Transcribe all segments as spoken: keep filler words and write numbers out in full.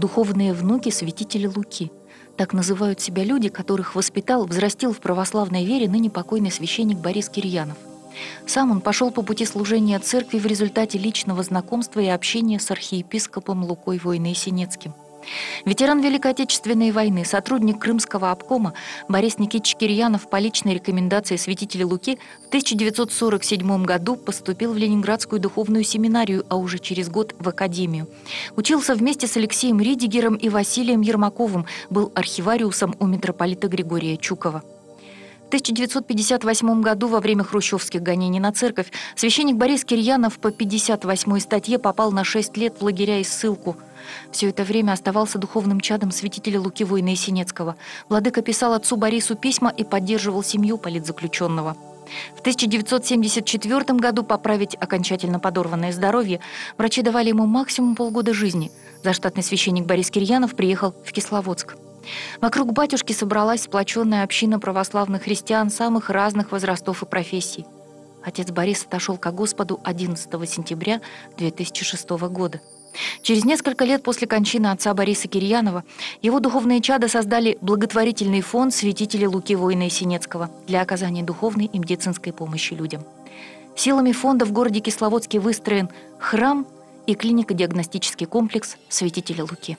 духовные внуки святителя Луки. Так называют себя люди, которых воспитал, взрастил в православной вере ныне покойный священник Борис Кирьянов. Сам он пошел по пути служения церкви в результате личного знакомства и общения с архиепископом Лукой Войной-Синецким. Ветеран Великой Отечественной войны, сотрудник Крымского обкома Борис Никитич Кирьянов по личной рекомендации святителя Луки в тысяча девятьсот сорок седьмом году поступил в Ленинградскую духовную семинарию, а уже через год в академию. Учился вместе с Алексеем Ридигером и Василием Ермаковым, был архивариусом у митрополита Григория Чукова. В тысяча девятьсот пятьдесят восьмом году во время хрущевских гонений на церковь священник Борис Кирьянов по пятьдесят восьмой статье попал на шесть лет в лагеря и ссылку. Все это время оставался духовным чадом святителя Луки Войны-Синецкого. Владыка писал отцу Борису письма и поддерживал семью политзаключенного. В тысяча девятьсот семьдесят четвёртом году поправить окончательно подорванное здоровье врачи давали ему максимум полгода жизни. Заштатный священник Борис Кирьянов приехал в Кисловодск. Вокруг батюшки собралась сплоченная община православных христиан самых разных возрастов и профессий. Отец Борис отошел ко Господу одиннадцатого сентября две тысячи шестого года. Через несколько лет после кончины отца Бориса Кирьянова его духовные чада создали благотворительный фонд святителя Луки Войны-Синецкого для оказания духовной и медицинской помощи людям. Силами фонда в городе Кисловодске выстроен храм и клинико-диагностический комплекс святителя Луки.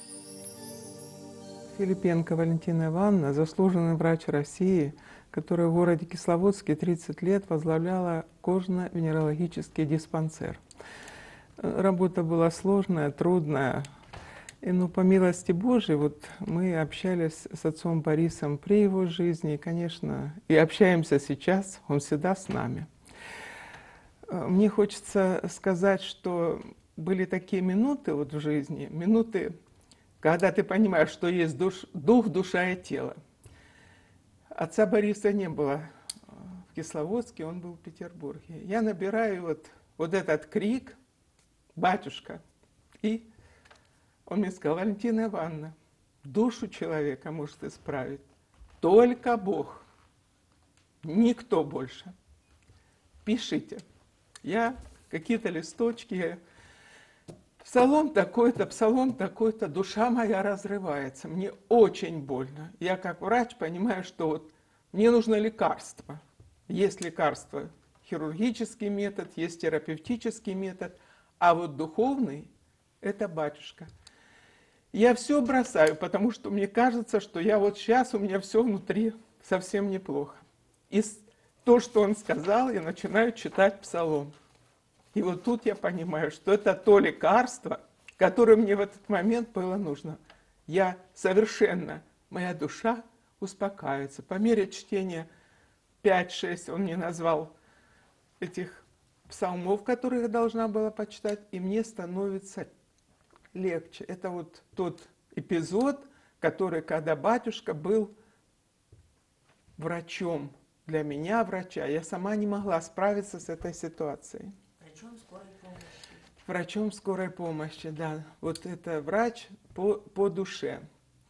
Филипенко Валентина Ивановна, заслуженный врач России, которая в городе Кисловодске тридцать лет возглавляла кожно-венерологический диспансер. Работа была сложная, трудная. И, ну, по милости Божией, вот мы общались с отцом Борисом при его жизни, и, конечно, и общаемся сейчас, он всегда с нами. Мне хочется сказать, что были такие минуты вот в жизни, минуты, когда ты понимаешь, что есть душ, дух, душа и тело. Отца Бориса не было в Кисловодске, он был в Петербурге. Я набираю вот, вот этот крик: «Батюшка!» И он мне сказал: «Валентина Ивановна, душу человека может исправить только Бог, никто больше. Пишите». Я какие-то листочки, псалом такой-то, псалом такой-то, душа моя разрывается, мне очень больно. Я как врач понимаю, что вот мне нужно лекарство. Есть лекарство, хирургический метод, есть терапевтический метод, а вот духовный – это батюшка. Я все бросаю, потому что мне кажется, что я вот сейчас, у меня все внутри совсем неплохо. И то, что он сказал, я начинаю читать псалом. И вот тут я понимаю, что это то лекарство, которое мне в этот момент было нужно. Я совершенно, моя душа успокаивается. По мере чтения пять-шесть он мне назвал этих псалмов, которые я должна была почитать, и мне становится легче. Это вот тот эпизод, который, когда батюшка был врачом, для меня врача, я сама не могла справиться с этой ситуацией. Врачом скорой помощи. Врачом скорой помощи, да. Вот это врач по, по душе.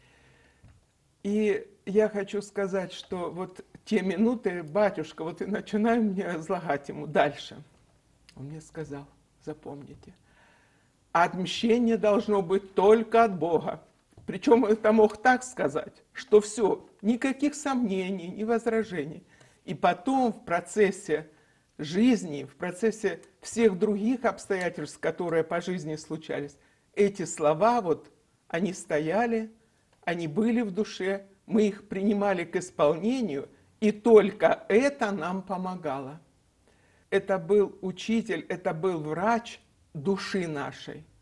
И я хочу сказать, что вот те минуты, батюшка, вот и начинаю мне излагать ему дальше. Он мне сказал: запомните, отмщение должно быть только от Бога. Причем это мог так сказать, что все, никаких сомнений, ни возражений. И потом в процессе жизни, в процессе всех других обстоятельств, которые по жизни случались, эти слова, вот, они стояли, они были в душе, мы их принимали к исполнению, и только это нам помогало. Это был учитель, это был врач души нашей.